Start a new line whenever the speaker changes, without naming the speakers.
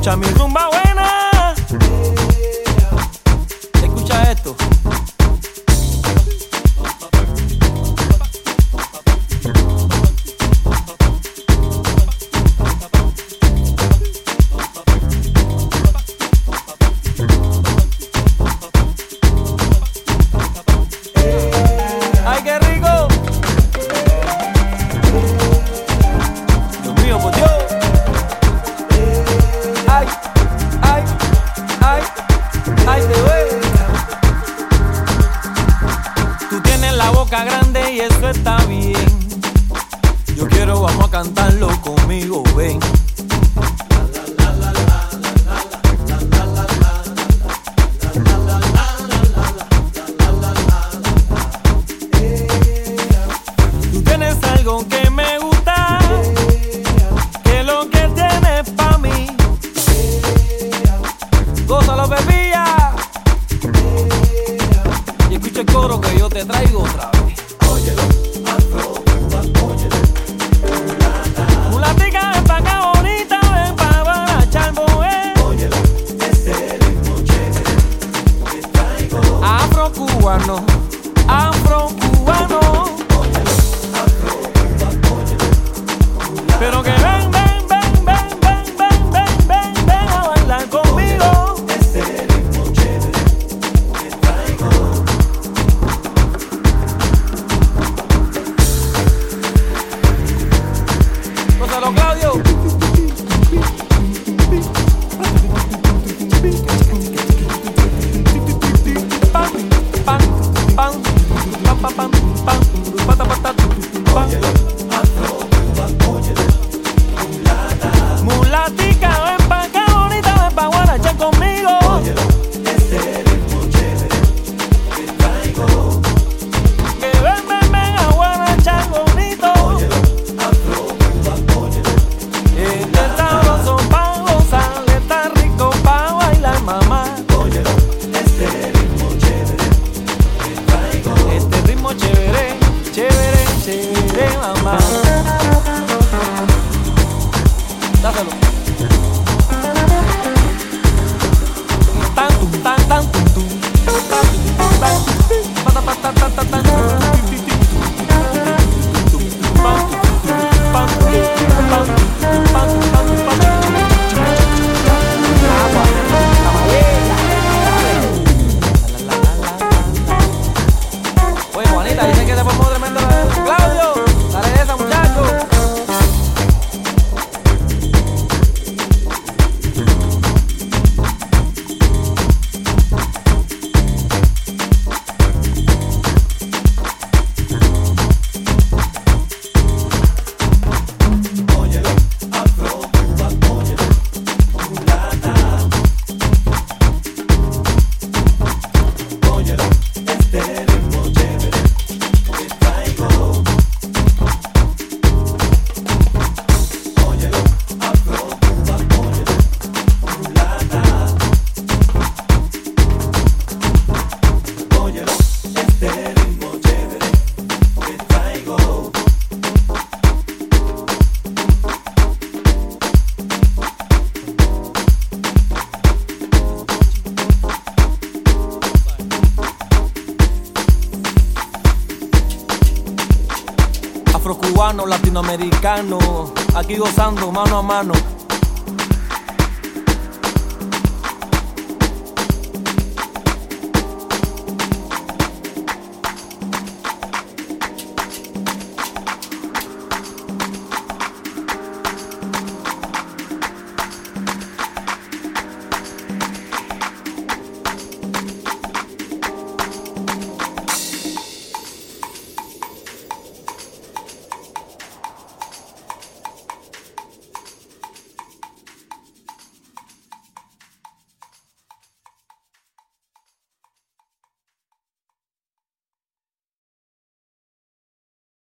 escucha mi rumba buena. Escucha esto. Ay, qué rico. Dios mío, por Dios. Ay, ay, ay, ay, te duele. Tú tienes la boca grande y eso está bien. Yo quiero, vamos a cantarlo conmigo, ven. Tú tienes algo que me gusta, que lo que tienes pa' mí. Gózalo, bebía. Y escucha el coro que yo te traigo otra vez.
Óyelo, afro, óyelo.
Mulatica, ven pa' acá bonita, ven pa' barachar, mujer.
Óyelo, ese ritmo chévere que traigo.
Afro-cubano, afro-cubano.
Óyelo, afro, óyelo.
Pero que ven, ven, ven, ven, ven, ven, ven, ven, ven a bailar conmigo.
Ese ritmo chévere que traigo.
Gózalo, Claudio. Pam, pam, pam, pam, pam, pam, pam, pata, pata, pam.
Óyelo, afro, óyelo.
Mulatica, ven pa' acá bonita, ven pa' guarachar conmigo.
Óyelo, ese ritmo chévere que traigo.
Que ven, ven, ven a guarachar bonito.
Óyelo, afro, óyelo.
Este sabroso pa' gozar, está rico pa' bailar, mamá.
Óyelo, ese ritmo chévere que traigo.
Este ritmo chévere, chévere, chévere, mamá. Dáselo. Tan, tum, tan, tan, tum, tum. Tan, tum, tan, pata, pata, pata, tan. Oye, Juanita, dice que te pongo tremendo. Claudio, dale esa, muchacho.
Óyelo, afro, óyelo. Óyelo, este ritmo chévere que traigo. Óyelo, afro, óyelo. Óyelo, este ritmo chévere que traigo.
Afrocubano, latinoamericano, aquí gozando mano a mano.